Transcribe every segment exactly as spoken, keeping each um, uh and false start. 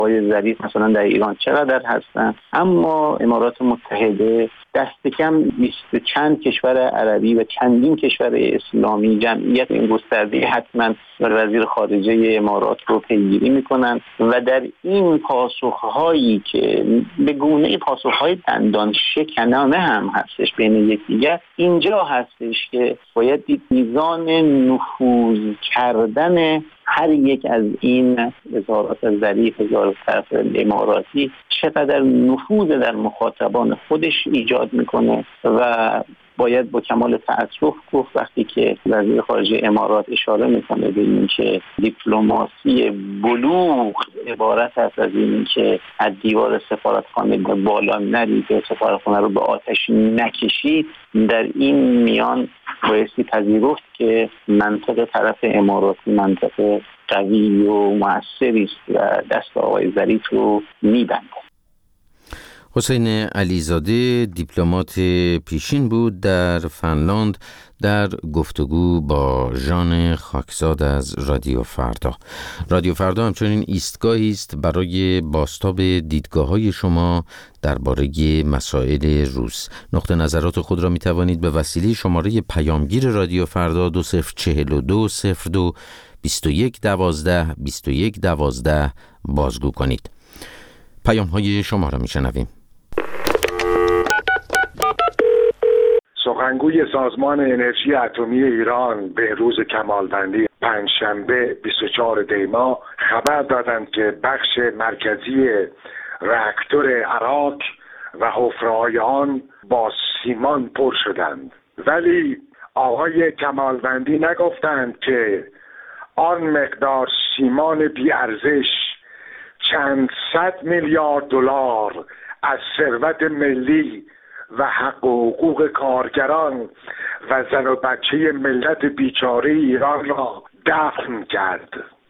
پای ظریف مثلا در ایران چقدر هستن. اما امارات متحده دست کم بیست چند کشور عربی و چندین کشور اسلامی جمعیت این گسترده حتما وزیر خارجه امارات رو پیگیری میکنن و در این پاسخهایی که به گونه پاسخهای دندان شکنانه هم هستش بین یکدیگر، اینجا هستش که باید دید میزان نفوذ کردن هر یک از این وزارات از ظریف وزارت طرف اماراتی چقدر نفوذ در مخاطبان خودش ایجاد میکنه و باید با کمال تأسف گفت وقتی که وزیر خارجه امارات اشاره میکنه به این که دیپلماسی بلوغ عبارت است از این که از دیوار سفارتخانه به بالا نرید و سفارتخانه رو به آتش نکشید، در این میان بایستی پذیرفت که منطق طرف اماراتی منطق قوی و مؤثری است و دست آقای ظریف رو میبنده. حسین علیزاده دیپلمات پیشین بود در فنلاند در گفتگو با ژان خاکزاد از رادیو فردا. رادیو فردا همچنین ایستگاهی است برای بازتاب دیدگاه‌های شما درباره مسائل روز. نقطه نظرات خود را می توانید به وسیله شماره پیامگیر رادیو فردا دو صفر چهل دو صفر دو بیست و یک دوازده بیست و یک دوازده بازگو کنید. پیام‌های شما را می‌شنویم. سخنگوی سازمان انرژی اتمی ایران بهروز کمالوندی پنجشنبه بیست و چهارم دی ماه خبر دادند که بخش مرکزی راکتور عراق و حفره‌های آن با سیمان پر شدند، ولی آقای کمالوندی نگفتند که آن مقدار سیمان بی‌ارزش چند صد میلیارد دلار از ثروت ملی و حق و حقوق کارگران و زن و بچه ملت بیچاره ایران را دفن کرد.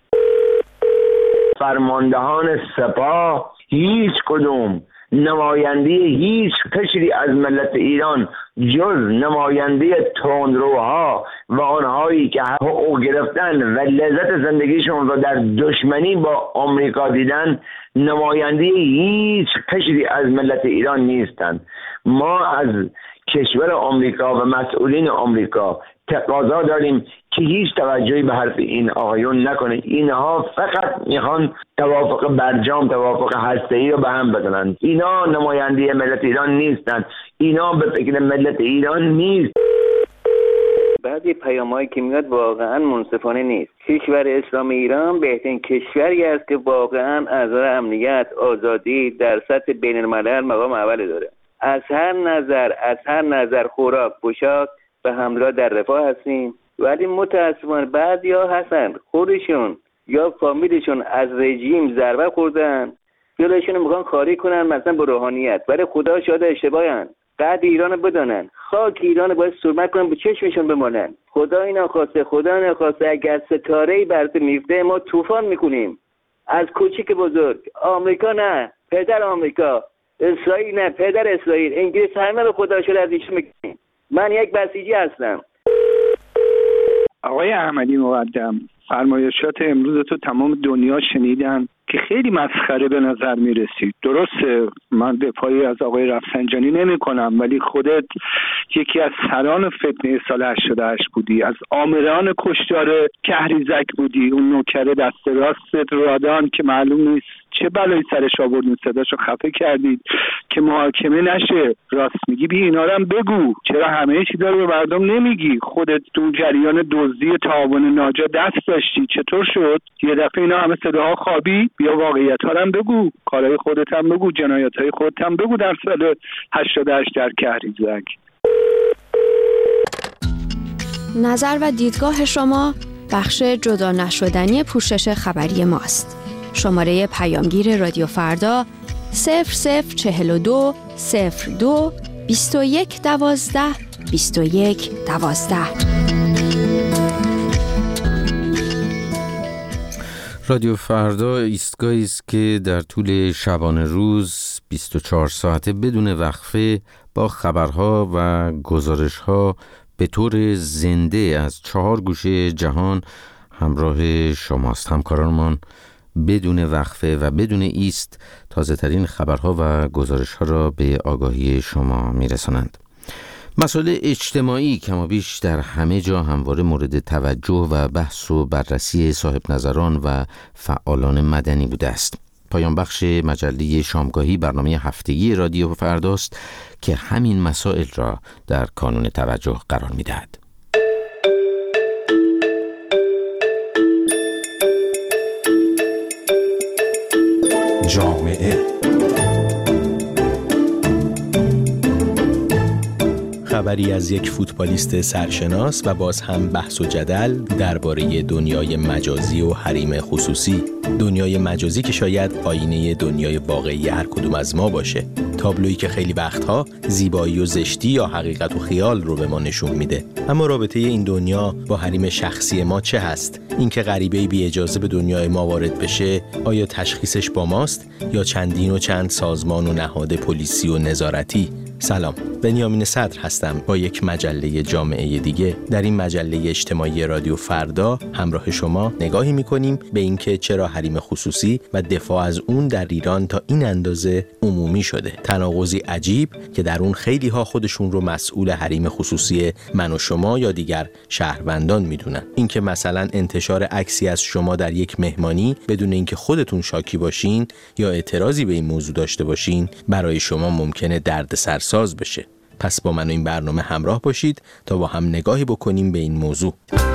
فرماندهان سپاه هیچ کدوم نماینده هیچ قشری از ملت ایران جز نماینده تندروها و آنهایی که حقوق گرفتن و لذت زندگیشون را در دشمنی با آمریکا دیدن، نماینده هیچ قشری از ملت ایران نیستند. ما از کشور آمریکا و مسئولین آمریکا تقاضا داریم که هیچ توجهی به حرف این آقایون نکنه. اینها فقط میخوان توافق برجام، توافق هسته‌ای رو به هم بزنن. اینا نماینده ملت ایران نیستن، اینا به فکر ملت ایران نیست. بعضی پیام‌هایی که میاد واقعا منصفانه نیست. کشور اسلامی ایران بهترین کشوری است که واقعا از نظر امنیت، آزادی در سطح بین‌الملل مقام اول داره. از هر نظر از هر نظر خوراک، پوشاک و حمله در رفاه هستیم، ولی متاسفانه بعضیا هستن خودشون یا فامیلشون از رژیم ضربه خوردن، جلوشون میخوان خالی کنن مثلا به روحانیت، ولی خدا شاهد اشتباهن. قد ایرانو بدانن، خاک ایرانو باید سرمت کنن، به چشمشون بمانن. خدا اینا خواسته، خدا نخواسته اگر ستاره‌ای برات میفته ما طوفان میکنیم، از کوچیک بزرگ. آمریکا نه، پدر آمریکا. اسرائیل نه، پدر اسرائیل. انگلیس همه رو خدا شده از ایشون میکنیم. من یک بسیجی هستم. آقای احمدی مقدم، فرمایشات امروز تو تمام دنیا شنیدن که خیلی مسخره به نظر می رسید. درسته من دفاعی از آقای رفسنجانی نمی کنم، ولی خودت یکی از سران فتنه سال هشتاد و هشت بودی، از آمران کشتار کهریزک بودی، اون نوکر دست راست رادان که معلوم نیست چه بلایی سرش آوردین، صداشو خفه کردید که محاکمه نشه. راست میگی، بی اینا رو هم بگو. چرا همه چیزا رو به مردم نمیگی؟ خودت تو جریان دزدی تعاون ناجا دست داشتی، چطور شد یه دفعه اینا همه صداها خوابی؟ بیا واقعیت‌ها رو هم بگو، کارهای خودت هم بگو، جنایت‌های خودت هم بگو در سال هشتاد و هشت در کهریزک. نظر و دیدگاه شما بخش جدا نشدنی پوشش خبری ماست. شماره پیامگیر رادیو فردا صفر صفر چهل و دو صفر دو بیست و یک دوازده بیست و یک دوازده. رادیو فردا ایستگاهی است که در طول شبانه روز بیست و چهار ساعته بدون وقفه با خبرها و گزارشها به طور زنده از چهار گوشه جهان همراه شماست. همکارانمان بدون وقفه و بدون ایست تازه ترین خبرها و گزارش‌ها را به آگاهی شما می‌رسانند. مسائل اجتماعی کمابیش در همه جا همواره مورد توجه و بحث و بررسی صاحب نظران و فعالان مدنی بوده است. پایان بخش مجله شامگاهی برنامه هفتگی رادیو فرداست که همین مسائل را در کانون توجه قرار می‌دهد. جامعه خبری از یک فوتبالیست سرشناس و باز هم بحث و جدل درباره دنیای مجازی و حریم خصوصی. دنیای مجازی که شاید آینه دنیای واقعی هر کدوم از ما باشه. تابلویی که خیلی وقتها زیبایی و زشتی یا حقیقت و خیال رو به ما نشون میده. اما رابطه این دنیا با حریم شخصی ما چه هست؟ اینکه غریبه‌ای بی اجازه به دنیای ما وارد بشه، آیا تشخیصش با ماست یا چندین و چند سازمان و نهاد پلیسی و نظارتی؟ سلام، بنیامین صدر هستم با یک مجله جامعه دیگه. در این مجله اجتماعی رادیو فردا همراه شما نگاهی می‌کنیم به اینکه چرا حریم خصوصی و دفاع از اون در ایران تا این اندازه عمومی شده. تناقضی عجیب که در اون خیلی ها خودشون رو مسئول حریم خصوصی من و شما یا دیگر شهروندان میدونن. اینکه مثلا انتشار عکسی از شما در یک مهمانی بدون اینکه خودتون شاکی باشین یا اعتراضی به این موضوع داشته باشین برای شما ممکنه دردسر ساز بشه. پس با من و این برنامه همراه باشید تا با هم نگاهی بکنیم به این موضوع.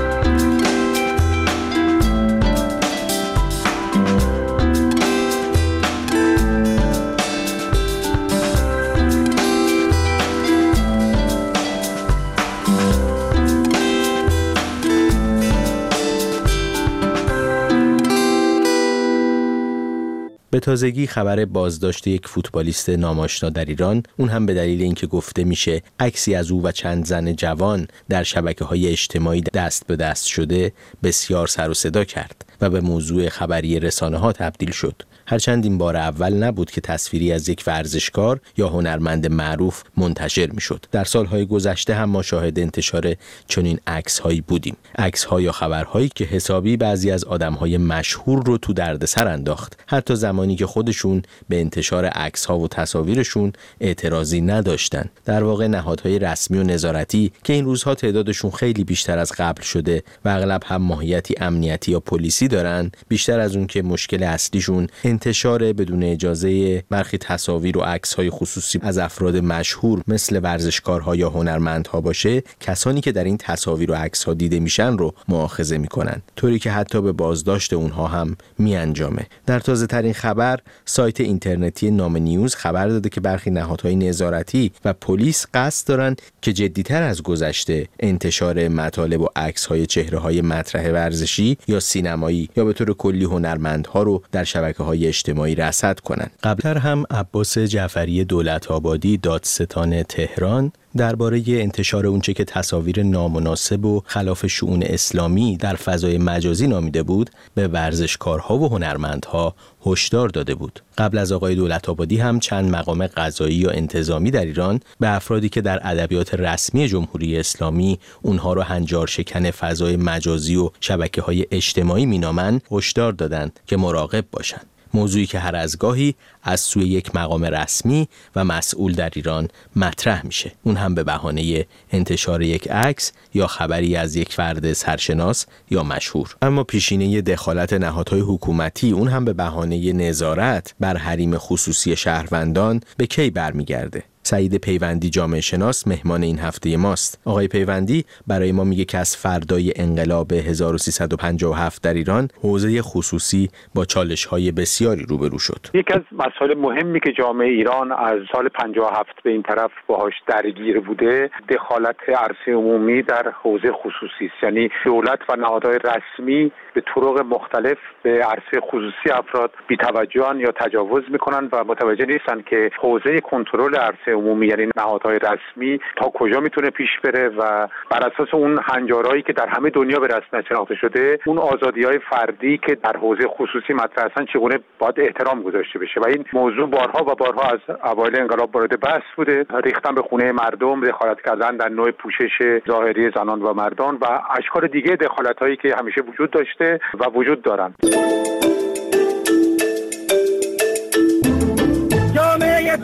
به تازگی خبر بازداشت یک فوتبالیست ناماشنا در ایران، اون هم به دلیل اینکه گفته میشه عکسی از او و چند زن جوان در شبکه‌های اجتماعی دست به دست شده، بسیار سر و صدا کرد و به موضوع خبری رسانه‌ها تبدیل شد. هرچند این بار اول نبود که تصویری از یک ورزشکار یا هنرمند معروف منتشر میشد. در سالهای گذشته هم ما شاهد انتشار چنین عکس‌هایی بودیم. عکس‌ها یا خبرهایی که حسابی بعضی از آدم‌های مشهور رو تو دردسر انداخت، حتی زمانی که خودشون به انتشار عکس‌ها و تصاویرشون اعتراضی نداشتن. در واقع نهادهای رسمی و نظارتی که این روزها تعدادشون خیلی بیشتر از قبل شده و اغلب هم ماهیتی امنیتی یا پلیسی دارن، بیشتر از اون که مشکل اصلیشون انتشار بدون اجازه برخی تصاویر و عکس‌های خصوصی از افراد مشهور مثل ورزشکارها یا هنرمندها باشه، کسانی که در این تصاویر و عکس‌ها دیده میشن رو مؤاخذه میکنن، طوری که حتی به بازداشت اونها هم میانجامه. در تازه ترین خبر، سایت اینترنتی نام نیوز خبر داده که برخی نهادهای نظارتی و پلیس قصد دارن که جدی‌تر از گذشته انتشار مطالب و عکس‌های چهره‌های مطرح ورزشی یا سینمایی یا به طور کلی هنرمندها رو در شبکه‌های اجتماعی رصد کنند. قبلتر هم عباس جعفری دولت‌آبادی دادستان تهران درباره انتشار اونچه که تصاویر نامناسب و خلاف شؤون اسلامی در فضای مجازی نامیده بود به ورزشکارها و هنرمندها هشدار داده بود. قبل از آقای دولت‌آبادی هم چند مقام قضایی یا انتظامی در ایران به افرادی که در ادبیات رسمی جمهوری اسلامی اونها رو هنجار شکن فضای مجازی و شبکه‌های اجتماعی مینامند هشدار دادند که مراقب باشند. موضوعی که هر از گاهی از سوی یک مقام رسمی و مسئول در ایران مطرح میشه، اون هم به بهانه انتشار یک عکس یا خبری از یک فرد سرشناس یا مشهور. اما پیشینه دخالت نهادهای حکومتی، اون هم به بهانه نظارت بر حریم خصوصی شهروندان، به کی برمیگرده؟ سعید پیوندی جامعه شناس مهمان این هفته ماست. آقای پیوندی برای ما میگه که از فردای انقلاب هزار و سیصد و پنجاه و هفت در ایران حوزه خصوصی با چالش‌های بسیاری روبرو شد. یکی از مسائل مهمی که جامعه ایران از سال پنجاه و هفت به این طرف باهاش درگیر بوده، دخالت عرصه عمومی در حوزه خصوصی است. یعنی دولت و نهادهای رسمی به طرق مختلف به عرصه خصوصی افراد بی‌توجهن یا تجاوز میکنن و متوجه نیستن که حوزه کنترل عرصه عمومی یعنی نهادهای رسمی تا کجا میتونه پیش بره و بر اساس اون هنجارهایی که در همه دنیا به رسمیت شناخته شده، اون آزادی‌های فردی که در حوزه خصوصی مطرح هستن چگونه باید احترام گذاشته بشه. و این موضوع بارها و بارها از اوایل انقلاب وارد بحث بوده، ریختن به خونه مردم، دخالت کردن در نوع پوشش ظاهری زنان و مردان و اشکال دیگه دخالت‌هایی که همیشه وجود داشته و وجود دارن.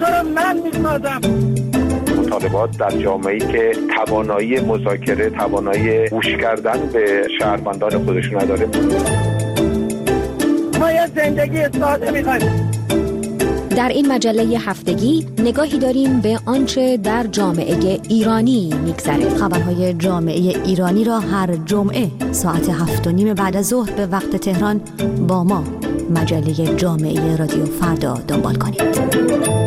تو رو من میسازم. مطالبات در جامعه‌ای که توانایی مذاکره، توانایی گوش کردن به شهروندان خودشون نداره. ما یه زندگی ساده می‌خوایم. در این مجله هفتگی نگاهی داریم به آنچه در جامعه ایرانی میگذره. خبرهای جامعه ایرانی را هر جمعه ساعت هفت و نیم بعد از ظهر به وقت تهران با ما مجله جامعه رادیو فردا دنبال کنید.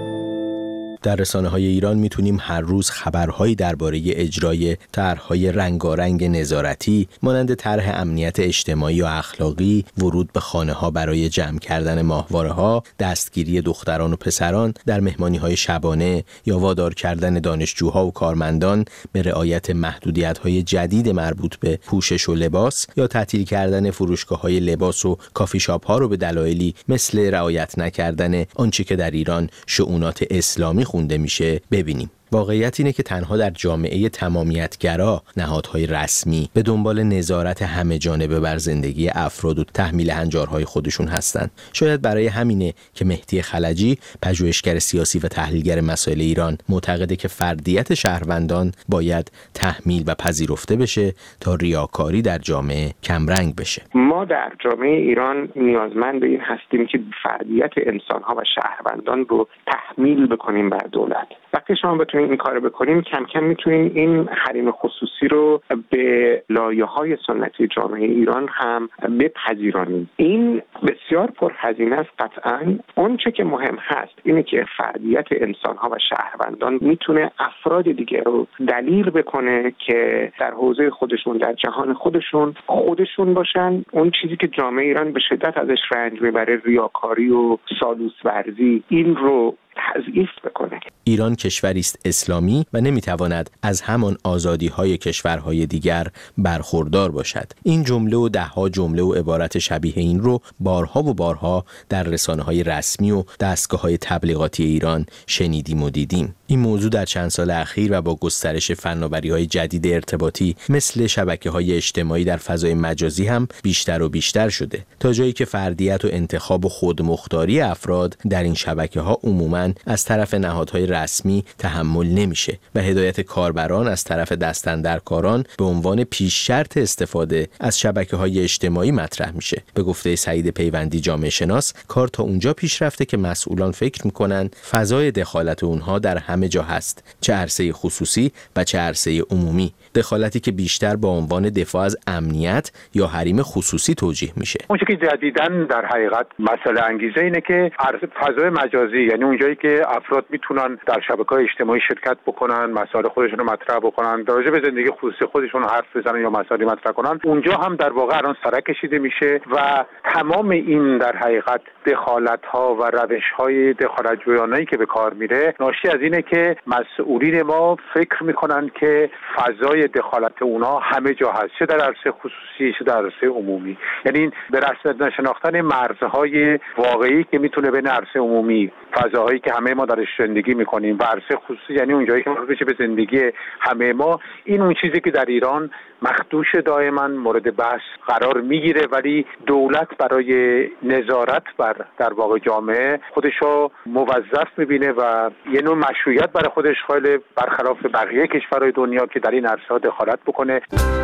در رسانه‌های ایران میتونیم هر روز خبرهایی درباره اجرای طرح‌های رنگارنگ نظارتی مانند طرح امنیت اجتماعی و اخلاقی، ورود به خانه‌ها برای جمع کردن ماهواره‌ها، دستگیری دختران و پسران در مهمانی‌های شبانه یا وادار کردن دانشجوها و کارمندان به رعایت محدودیت‌های جدید مربوط به پوشش و لباس یا تعطیل کردن فروشگاه‌های لباس و کافی شاپ‌ها رو به دلایلی مثل رعایت نکردن آنچه که در ایران شؤونات اسلامی خونده میشه ببینیم. واقعیت اینه که تنها در جامعه تمامیتگرا نهادهای رسمی به دنبال نظارت همه جانبه بر زندگی افراد و تحمیل هنجارهای خودشون هستند. شاید برای همینه که مهدی خلجی، پژوهشگر سیاسی و تحلیلگر مسائل ایران، معتقده که فردیت شهروندان باید تحمیل و پذیرفته بشه تا ریاکاری در جامعه کمرنگ بشه. ما در جامعه ایران نیازمند به این هستیم که فردیت انسان‌ها و شهروندان رو تحمیل بکنیم بر دولت. وقتی شما بتونید این کارو بکنیم، کم کم میتونیم این حریم خصوصی رو به لایه‌های سنتی جامعه ایران هم بپذیرانیم. این بسیار پرهزینه است قطعاً. اون چه که مهم هست اینه که فردیت انسان‌ها و شهروندان میتونه افراد دیگه رو دلیل بکنه که در حوزه خودشون، در جهان خودشون خودشون باشن. اون چیزی که جامعه ایران به شدت ازش رنج میبره، ریاکاری و سالوس ورزی، این رو تضعیف بکنه. ایران کشوری است اسلامی و نمیتواند از همان آزادی‌های کشورهای دیگر برخوردار باشد. این جمله و ده‌ها جمله و عبارت شبیه این رو بارها و بارها در رسانه‌های رسمی و دستگاه‌های تبلیغاتی ایران شنیدیم و دیدیم. این موضوع در چند سال اخیر و با گسترش فناوری‌های جدید ارتباطی مثل شبکه‌های اجتماعی در فضای مجازی هم بیشتر و بیشتر شده، تا جایی که فردیت و انتخاب و خودمختاری افراد در این شبکه‌ها عموماً از طرف نهادهای رسمی تحمل نمیشه و هدایت کاربران از طرف دستاندرکاران به عنوان پیش شرط استفاده از شبکه‌های اجتماعی مطرح میشه. به گفته سعید پیوندی، جامعه شناس، کار تا اونجا پیش رفته که مسئولان فکر میکنن فضای دخالت اونها در همه جا هست، چه عرصه خصوصی و چه عرصه عمومی. دخالتی که بیشتر با عنوان دفاع از امنیت یا حریم خصوصی توجیه میشه. اون چیزی که جدیداً در حقیقت مسئله انگیزه اینه که فضای مجازی، یعنی اونجایی که افراد میتونن در شبکه‌های اجتماعی شرکت بکنن، مسائل خودشون رو مطرح بکنن، در راجع به زندگی خصوصی خودشون حرف بزنن یا مسائلی مطرح کنن، اونجا هم در واقع الان سرک کشیده میشه و تمام این در حقیقت دخالت‌ها و روش‌های دخالت‌جویانه‌ای که به کار میره ناشی از اینه که مسئولین ما فکر میکنن که فضای دخالت اونا همه جا هست، چه در عرصه خصوصی چه در عرصه عمومی. یعنی به رسمیت نشناختن مرزهای واقعی که میتونه بین عرصه عمومی، فضاهایی که همه ما درش زندگی میکنیم، و عرصه خصوصی، یعنی اونجایی که مربوط میشه به زندگی همه ما، این اون چیزی که در ایران مخدوش دائما مورد بحث قرار میگیره، ولی دولت برای نظارت بر در واقع جامعه خودشو موظف میبینه و یه نوع مشروعیت برای خودش قائل، برخلاف بقیه کشورهای دنیا که در این عرصه دخالت بکنه.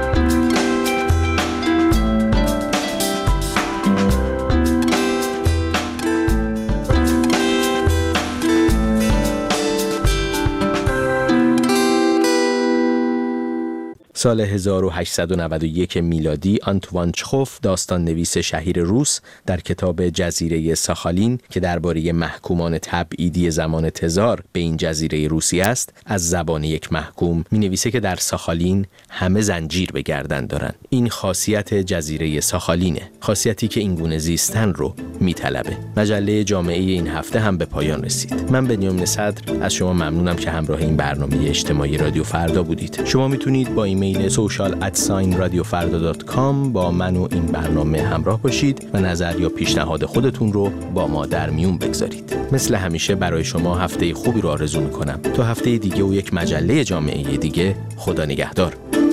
سال هزار و هشتصد و نود و یک میلادی آنتوان چخوف، داستان نویس شهیر روس، در کتاب جزیره ساخالین که درباره محکومان تبعیدی زمان تزار به این جزیره روسی است، از زبان یک محکوم می نویسه که در ساخالین همه زنجیر به گردن دارن. این خاصیت جزیره ساخالینه، خاصیتی که این گونه زیستن رو می طلبه. مجله جامعه این هفته هم به پایان رسید. من بنیامین صدر از شما ممنونم که همراه این برنامه اجتماعی رادیو فردا بودید. شما میتونید با ایمیل social at sign radio farda dot com با من و این برنامه همراه باشید و نظر یا پیشنهاد خودتون رو با ما در میون بگذارید. مثل همیشه برای شما هفته خوبی رو آرزو میکنم. تا هفته دیگه و یک مجله جامعه دیگه، خدا نگهدار.